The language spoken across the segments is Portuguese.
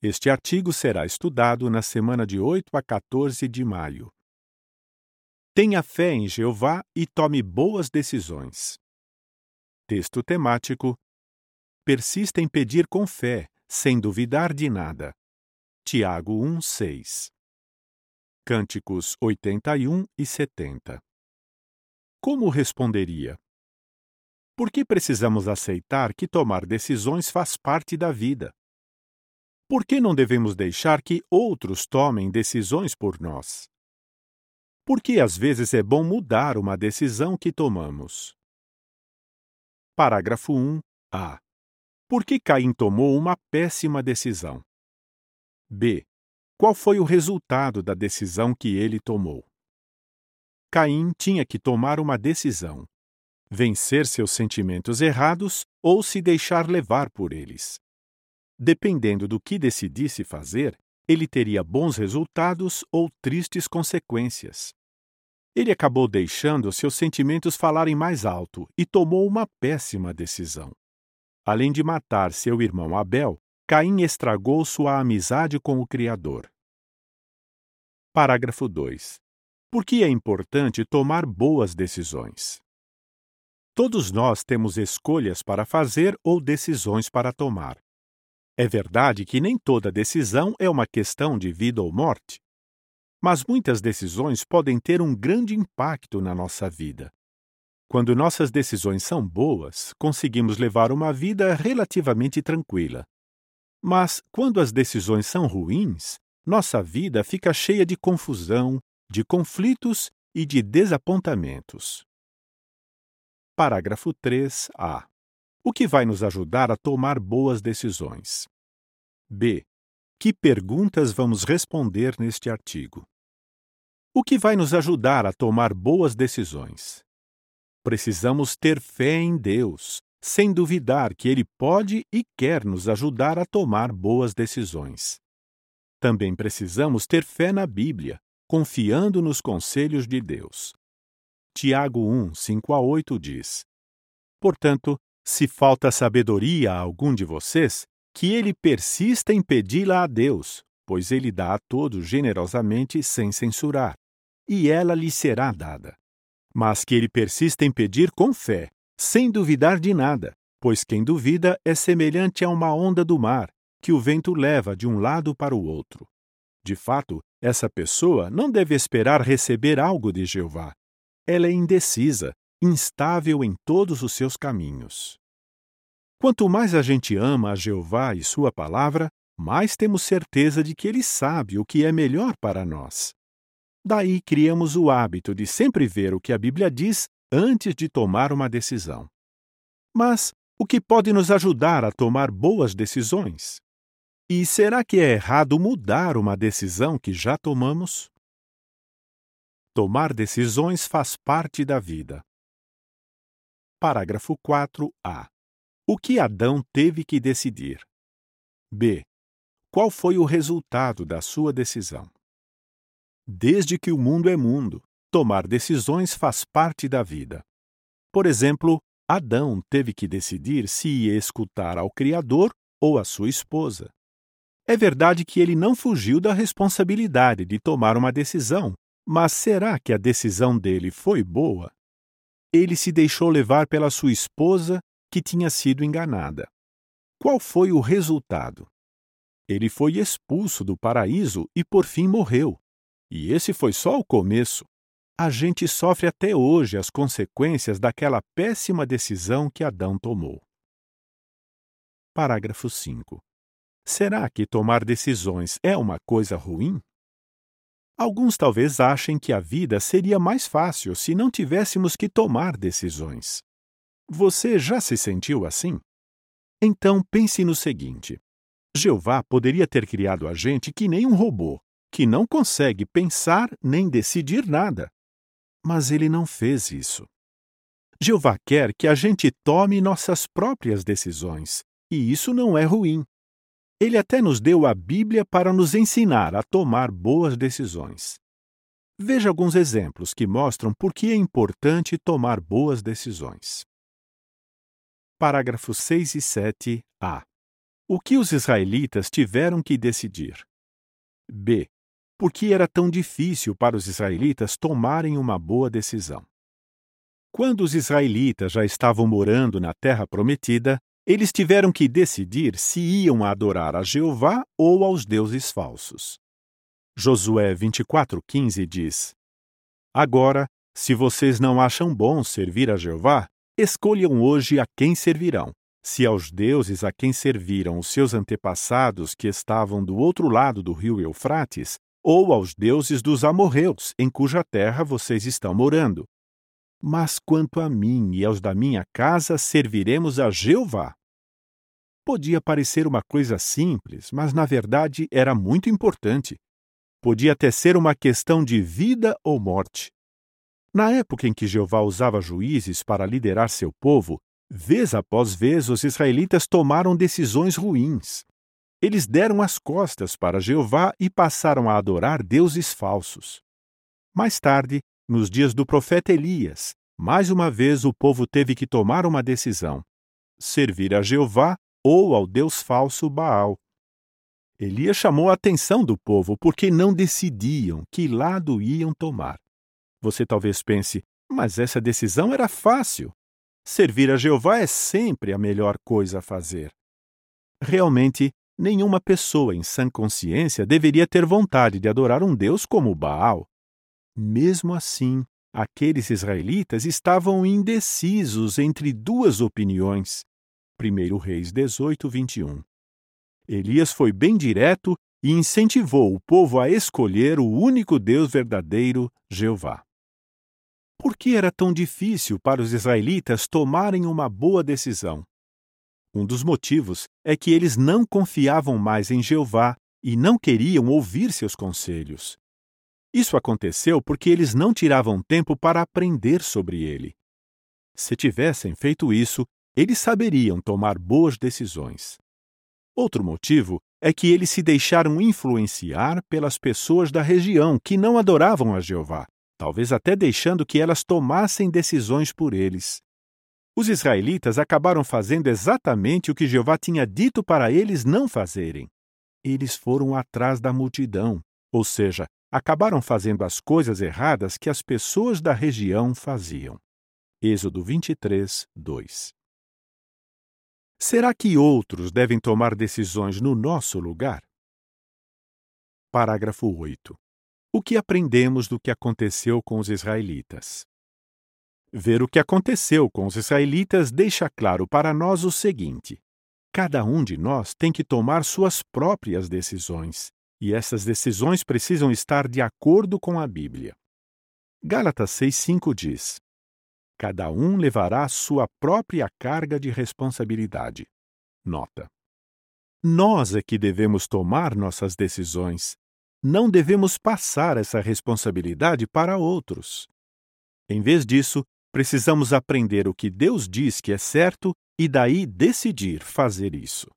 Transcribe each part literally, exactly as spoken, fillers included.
Este artigo será estudado na semana de oito a quatorze de maio. Tenha fé em Jeová e tome boas decisões. Texto temático: persista em pedir com fé, sem duvidar de nada. Tiago um, seis. Cânticos oitenta e um e setenta. Como responderia? Por que precisamos aceitar que tomar decisões faz parte da vida? Por que não devemos deixar que outros tomem decisões por nós? Por que às vezes é bom mudar uma decisão que tomamos? Parágrafo um. A. Por que Caim tomou uma péssima decisão? B. Qual foi o resultado da decisão que ele tomou? Caim tinha que tomar uma decisão: vencer seus sentimentos errados ou se deixar levar por eles. Dependendo do que decidisse fazer, ele teria bons resultados ou tristes consequências. Ele acabou deixando seus sentimentos falarem mais alto e tomou uma péssima decisão. Além de matar seu irmão Abel, Caim estragou sua amizade com o Criador. Parágrafo dois. Por que é importante tomar boas decisões? Todos nós temos escolhas para fazer ou decisões para tomar. É verdade que nem toda decisão é uma questão de vida ou morte, mas muitas decisões podem ter um grande impacto na nossa vida. Quando nossas decisões são boas, conseguimos levar uma vida relativamente tranquila. Mas, quando as decisões são ruins, nossa vida fica cheia de confusão, de conflitos e de desapontamentos. Parágrafo três A. O que vai nos ajudar a tomar boas decisões? B. Que perguntas vamos responder neste artigo? O que vai nos ajudar a tomar boas decisões? Precisamos ter fé em Deus, sem duvidar que Ele pode e quer nos ajudar a tomar boas decisões. Também precisamos ter fé na Bíblia, confiando nos conselhos de Deus. Tiago um, cinco a oito diz: Portanto, se falta sabedoria a algum de vocês, que ele persista em pedi-la a Deus, pois ele dá a todos generosamente sem censurar, e ela lhe será dada. Mas que ele persista em pedir com fé, sem duvidar de nada, pois quem duvida é semelhante a uma onda do mar, que o vento leva de um lado para o outro. De fato, essa pessoa não deve esperar receber algo de Jeová. Ela é indecisa, instável em todos os seus caminhos. Quanto mais a gente ama a Jeová e sua palavra, mais temos certeza de que Ele sabe o que é melhor para nós. Daí criamos o hábito de sempre ver o que a Bíblia diz antes de tomar uma decisão. Mas o que pode nos ajudar a tomar boas decisões? E será que é errado mudar uma decisão que já tomamos? Tomar decisões faz parte da vida. Parágrafo quatro A. O que Adão teve que decidir? B. Qual foi o resultado da sua decisão? Desde que o mundo é mundo, tomar decisões faz parte da vida. Por exemplo, Adão teve que decidir se ia escutar ao Criador ou à sua esposa. É verdade que ele não fugiu da responsabilidade de tomar uma decisão, mas será que a decisão dele foi boa? Ele se deixou levar pela sua esposa, que tinha sido enganada. Qual foi o resultado? Ele foi expulso do paraíso e por fim morreu. E esse foi só o começo. A gente sofre até hoje as consequências daquela péssima decisão que Adão tomou. Parágrafo cinco. Será que tomar decisões é uma coisa ruim? Alguns talvez achem que a vida seria mais fácil se não tivéssemos que tomar decisões. Você já se sentiu assim? Então pense no seguinte: Jeová poderia ter criado a gente que nem um robô, que não consegue pensar nem decidir nada. Mas ele não fez isso. Jeová quer que a gente tome nossas próprias decisões, e isso não é ruim. Ele até nos deu a Bíblia para nos ensinar a tomar boas decisões. Veja alguns exemplos que mostram por que é importante tomar boas decisões. Parágrafos seis e sete A. O que os israelitas tiveram que decidir? B. Por que era tão difícil para os israelitas tomarem uma boa decisão? Quando os israelitas já estavam morando na Terra Prometida, eles tiveram que decidir se iam adorar a Jeová ou aos deuses falsos. Josué vinte e quatro, quinze diz: Agora, se vocês não acham bom servir a Jeová, escolham hoje a quem servirão, se aos deuses a quem serviram os seus antepassados que estavam do outro lado do rio Eufrates, ou aos deuses dos amorreus, em cuja terra vocês estão morando. Mas quanto a mim e aos da minha casa, serviremos a Jeová. Podia parecer uma coisa simples, mas na verdade era muito importante. Podia até ser uma questão de vida ou morte. Na época em que Jeová usava juízes para liderar seu povo, vez após vez os israelitas tomaram decisões ruins. Eles deram as costas para Jeová e passaram a adorar deuses falsos. Mais tarde, nos dias do profeta Elias, mais uma vez o povo teve que tomar uma decisão: servir a Jeová ou ao deus falso Baal. Elias chamou a atenção do povo porque não decidiam que lado iam tomar. Você talvez pense, mas essa decisão era fácil. Servir a Jeová é sempre a melhor coisa a fazer. Realmente, nenhuma pessoa em sã consciência deveria ter vontade de adorar um deus como Baal. Mesmo assim, aqueles israelitas estavam indecisos entre duas opiniões. primeiro Reis dezoito, vinte e um. Elias foi bem direto e incentivou o povo a escolher o único Deus verdadeiro, Jeová. Por que era tão difícil para os israelitas tomarem uma boa decisão? Um dos motivos é que eles não confiavam mais em Jeová e não queriam ouvir seus conselhos. Isso aconteceu porque eles não tiravam tempo para aprender sobre ele. Se tivessem feito isso, eles saberiam tomar boas decisões. Outro motivo é que eles se deixaram influenciar pelas pessoas da região que não adoravam a Jeová, talvez até deixando que elas tomassem decisões por eles. Os israelitas acabaram fazendo exatamente o que Jeová tinha dito para eles não fazerem. Eles foram atrás da multidão, ou seja, acabaram fazendo as coisas erradas que as pessoas da região faziam. Êxodo vinte e três, dois. Será que outros devem tomar decisões no nosso lugar? Parágrafo oito. O que aprendemos do que aconteceu com os israelitas? Ver o que aconteceu com os israelitas deixa claro para nós o seguinte: cada um de nós tem que tomar suas próprias decisões, e essas decisões precisam estar de acordo com a Bíblia. Gálatas seis, cinco diz: cada um levará sua própria carga de responsabilidade. Nota: nós é que devemos tomar nossas decisões. Não devemos passar essa responsabilidade para outros. Em vez disso, precisamos aprender o que Deus diz que é certo e daí decidir fazer isso.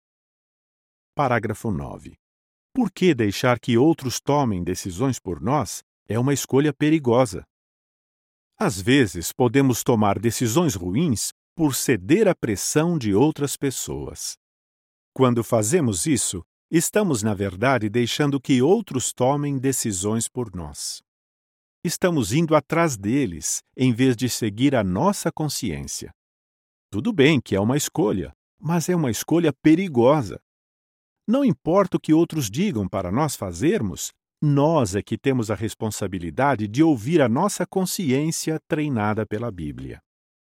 Parágrafo nove. Por que deixar que outros tomem decisões por nós é uma escolha perigosa? Às vezes, podemos tomar decisões ruins por ceder à pressão de outras pessoas. Quando fazemos isso, estamos, na verdade, deixando que outros tomem decisões por nós. Estamos indo atrás deles, em vez de seguir a nossa consciência. Tudo bem que é uma escolha, mas é uma escolha perigosa. Não importa o que outros digam para nós fazermos, nós é que temos a responsabilidade de ouvir a nossa consciência treinada pela Bíblia.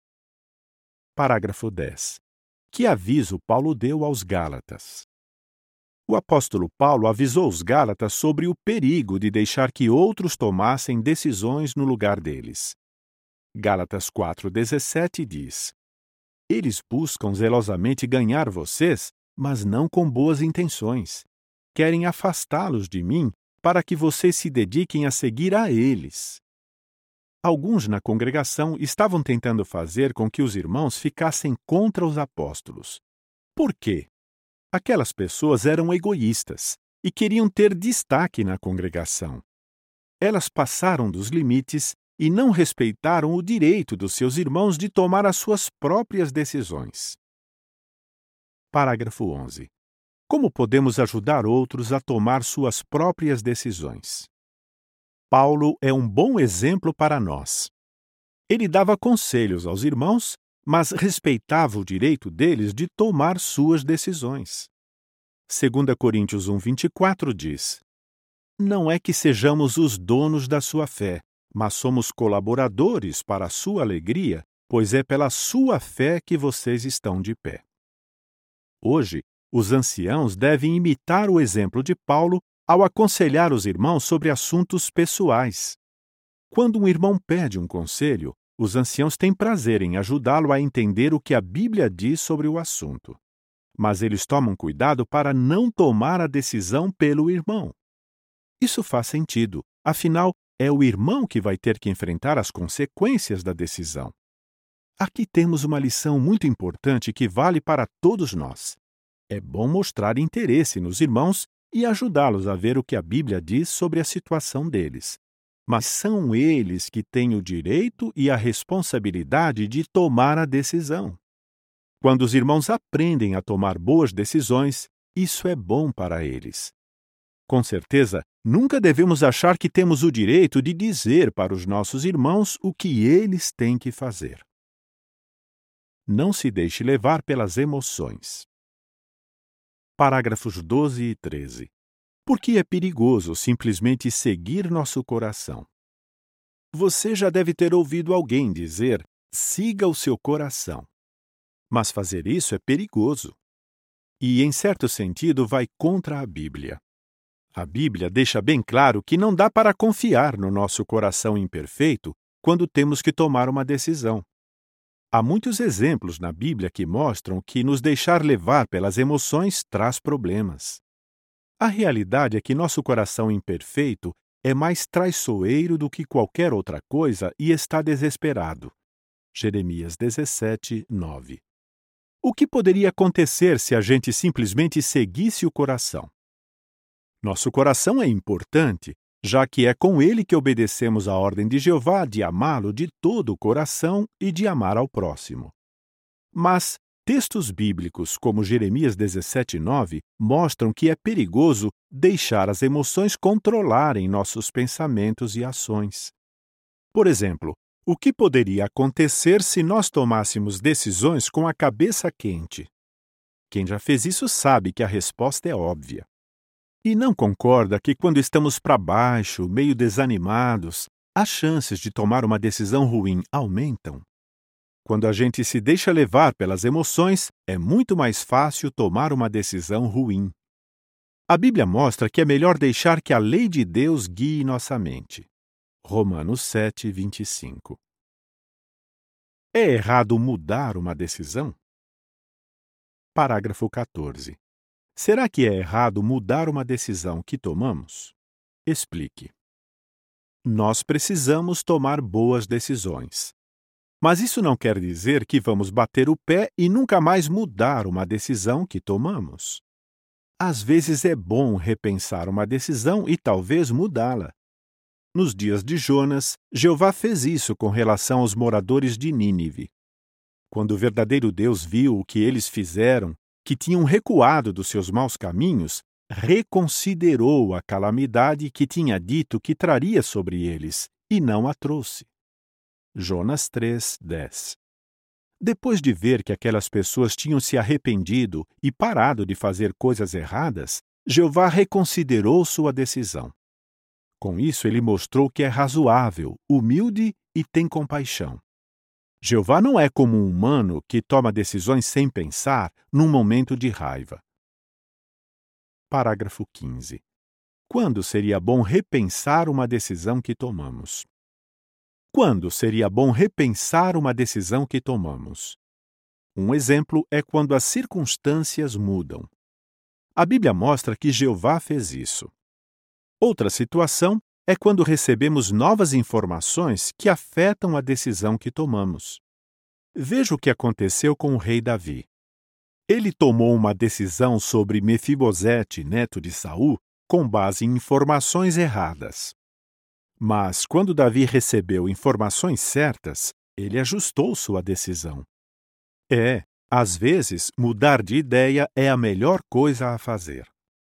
Parágrafo dez. Que aviso Paulo deu aos Gálatas? O apóstolo Paulo avisou os Gálatas sobre o perigo de deixar que outros tomassem decisões no lugar deles. Gálatas quatro, dezessete diz: eles buscam zelosamente ganhar vocês, mas não com boas intenções. Querem afastá-los de mim para que vocês se dediquem a seguir a eles. Alguns na congregação estavam tentando fazer com que os irmãos ficassem contra os apóstolos. Por quê? Aquelas pessoas eram egoístas e queriam ter destaque na congregação. Elas passaram dos limites e não respeitaram o direito dos seus irmãos de tomar as suas próprias decisões. Parágrafo onze. Como podemos ajudar outros a tomar suas próprias decisões? Paulo é um bom exemplo para nós. Ele dava conselhos aos irmãos, mas respeitava o direito deles de tomar suas decisões. Segunda Coríntios um, vinte e quatro diz: Não é que sejamos os donos da sua fé, mas somos colaboradores para a sua alegria, pois é pela sua fé que vocês estão de pé. Hoje, os anciãos devem imitar o exemplo de Paulo ao aconselhar os irmãos sobre assuntos pessoais. Quando um irmão pede um conselho, os anciãos têm prazer em ajudá-lo a entender o que a Bíblia diz sobre o assunto. Mas eles tomam cuidado para não tomar a decisão pelo irmão. Isso faz sentido, afinal, é o irmão que vai ter que enfrentar as consequências da decisão. Aqui temos uma lição muito importante que vale para todos nós. É bom mostrar interesse nos irmãos e ajudá-los a ver o que a Bíblia diz sobre a situação deles. Mas são eles que têm o direito e a responsabilidade de tomar a decisão. Quando os irmãos aprendem a tomar boas decisões, isso é bom para eles. Com certeza, nunca devemos achar que temos o direito de dizer para os nossos irmãos o que eles têm que fazer. Não se deixe levar pelas emoções. Parágrafos doze e treze. Por que é perigoso simplesmente seguir nosso coração? Você já deve ter ouvido alguém dizer: siga o seu coração. Mas fazer isso é perigoso. E, em certo sentido, vai contra a Bíblia. A Bíblia deixa bem claro que não dá para confiar no nosso coração imperfeito quando temos que tomar uma decisão. Há muitos exemplos na Bíblia que mostram que nos deixar levar pelas emoções traz problemas. A realidade é que nosso coração imperfeito é mais traiçoeiro do que qualquer outra coisa e está desesperado. Jeremias dezessete, nove. O que poderia acontecer se a gente simplesmente seguisse o coração? Nosso coração é importante, já que é com ele que obedecemos a ordem de Jeová de amá-lo de todo o coração e de amar ao próximo. Mas textos bíblicos como Jeremias dezessete, nove mostram que é perigoso deixar as emoções controlarem nossos pensamentos e ações. Por exemplo, o que poderia acontecer se nós tomássemos decisões com a cabeça quente? Quem já fez isso sabe que a resposta é óbvia. E não concorda que quando estamos para baixo, meio desanimados, as chances de tomar uma decisão ruim aumentam? Quando a gente se deixa levar pelas emoções, é muito mais fácil tomar uma decisão ruim. A Bíblia mostra que é melhor deixar que a lei de Deus guie nossa mente. Romanos sete, vinte e cinco. É errado mudar uma decisão? Parágrafo quatorze. Será que é errado mudar uma decisão que tomamos? Explique. Nós precisamos tomar boas decisões. Mas isso não quer dizer que vamos bater o pé e nunca mais mudar uma decisão que tomamos. Às vezes é bom repensar uma decisão e talvez mudá-la. Nos dias de Jonas, Jeová fez isso com relação aos moradores de Nínive. Quando o verdadeiro Deus viu o que eles fizeram, que tinham recuado dos seus maus caminhos, reconsiderou a calamidade que tinha dito que traria sobre eles, e não a trouxe. Jonas três, dez. Depois de ver que aquelas pessoas tinham se arrependido e parado de fazer coisas erradas, Jeová reconsiderou sua decisão. Com isso, ele mostrou que é razoável, humilde e tem compaixão. Jeová não é como um humano que toma decisões sem pensar num momento de raiva. Parágrafo quinze. Quando seria bom repensar uma decisão que tomamos? Quando seria bom repensar uma decisão que tomamos? Um exemplo é quando as circunstâncias mudam. A Bíblia mostra que Jeová fez isso. Outra situação é quando recebemos novas informações que afetam a decisão que tomamos. Veja o que aconteceu com o rei Davi. Ele tomou uma decisão sobre Mefibosete, neto de Saul, com base em informações erradas. Mas, quando Davi recebeu informações certas, ele ajustou sua decisão. É, Às vezes, mudar de ideia é a melhor coisa a fazer.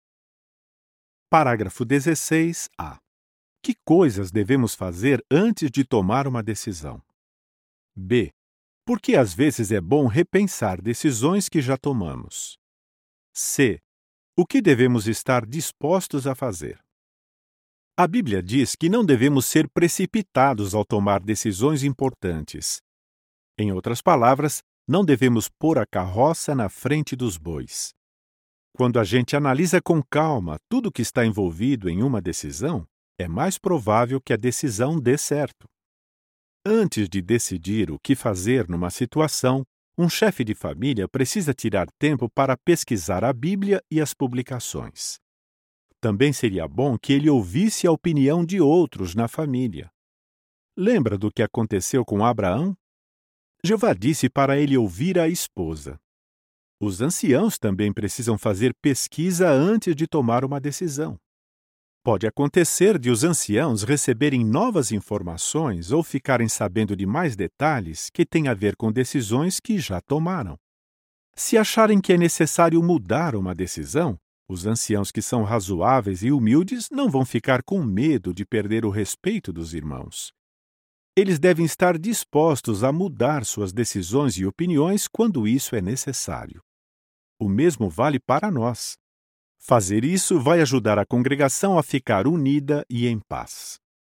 Parágrafo dezesseis A. Que coisas devemos fazer antes de tomar uma decisão? B. Por que às vezes é bom repensar decisões que já tomamos? C. O que devemos estar dispostos a fazer? A Bíblia diz que não devemos ser precipitados ao tomar decisões importantes. Em outras palavras, não devemos pôr a carroça na frente dos bois. Quando a gente analisa com calma tudo o que está envolvido em uma decisão, é mais provável que a decisão dê certo. Antes de decidir o que fazer numa situação, um chefe de família precisa tirar tempo para pesquisar a Bíblia e as publicações. Também seria bom que ele ouvisse a opinião de outros na família. Lembra do que aconteceu com Abraão? Jeová disse para ele ouvir a esposa. Os anciãos também precisam fazer pesquisa antes de tomar uma decisão. Pode acontecer de os anciãos receberem novas informações ou ficarem sabendo de mais detalhes que têm a ver com decisões que já tomaram. Se acharem que é necessário mudar uma decisão, os anciãos que são razoáveis e humildes não vão ficar com medo de perder o respeito dos irmãos. Eles devem estar dispostos a mudar suas decisões e opiniões quando isso é necessário. O mesmo vale para nós. Fazer isso vai ajudar a congregação a ficar unida e em paz.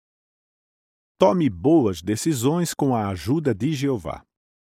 Tome boas decisões com a ajuda de Jeová.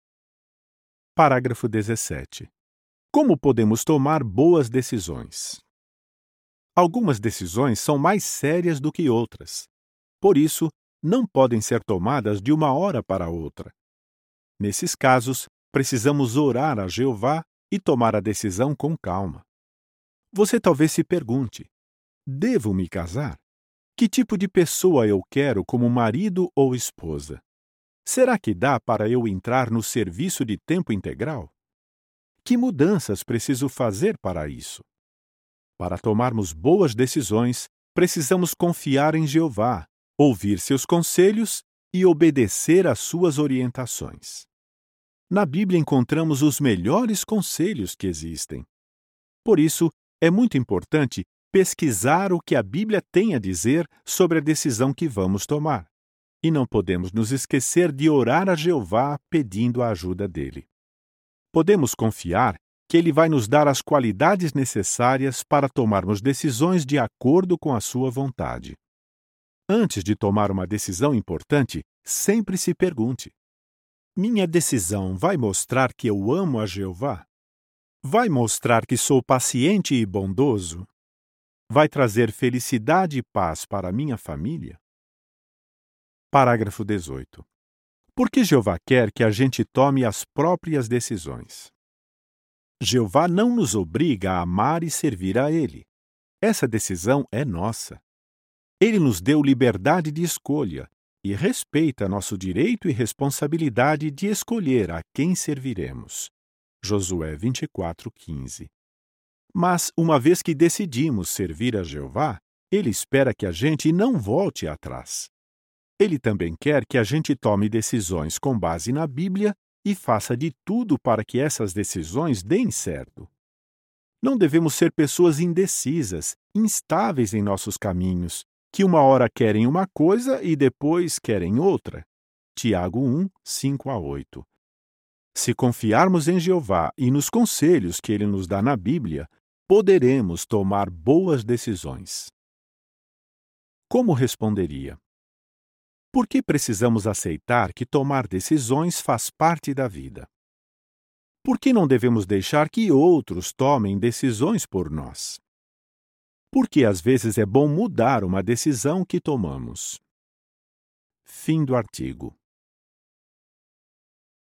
Parágrafo dezessete. Como podemos tomar boas decisões? Algumas decisões são mais sérias do que outras. Por isso, não podem ser tomadas de uma hora para outra. Nesses casos, precisamos orar a Jeová e tomar a decisão com calma. Você talvez se pergunte: devo me casar? Que tipo de pessoa eu quero como marido ou esposa? Será que dá para eu entrar no serviço de tempo integral? Que mudanças preciso fazer para isso? Para tomarmos boas decisões, precisamos confiar em Jeová, ouvir seus conselhos e obedecer às suas orientações. Na Bíblia encontramos os melhores conselhos que existem. Por isso, é muito importante pesquisar o que a Bíblia tem a dizer sobre a decisão que vamos tomar. E não podemos nos esquecer de orar a Jeová pedindo a ajuda dele. Podemos confiar que ele vai nos dar as qualidades necessárias para tomarmos decisões de acordo com a sua vontade. Antes de tomar uma decisão importante, sempre se pergunte: minha decisão vai mostrar que eu amo a Jeová? Vai mostrar que sou paciente e bondoso? Vai trazer felicidade e paz para minha família? Parágrafo dezoito. Por que Jeová quer que a gente tome as próprias decisões? Jeová não nos obriga a amar e servir a Ele. Essa decisão é nossa. Ele nos deu liberdade de escolha e respeita nosso direito e responsabilidade de escolher a quem serviremos. Josué vinte e quatro, quinze. Mas, uma vez que decidimos servir a Jeová, Ele espera que a gente não volte atrás. Ele também quer que a gente tome decisões com base na Bíblia e faça de tudo para que essas decisões deem certo. Não devemos ser pessoas indecisas, instáveis em nossos caminhos, que uma hora querem uma coisa e depois querem outra. Tiago um, cinco a oito. Se confiarmos em Jeová e nos conselhos que Ele nos dá na Bíblia, poderemos tomar boas decisões. Como responderia? Por que precisamos aceitar que tomar decisões faz parte da vida? Por que não devemos deixar que outros tomem decisões por nós? Por que às vezes é bom mudar uma decisão que tomamos? Fim do artigo.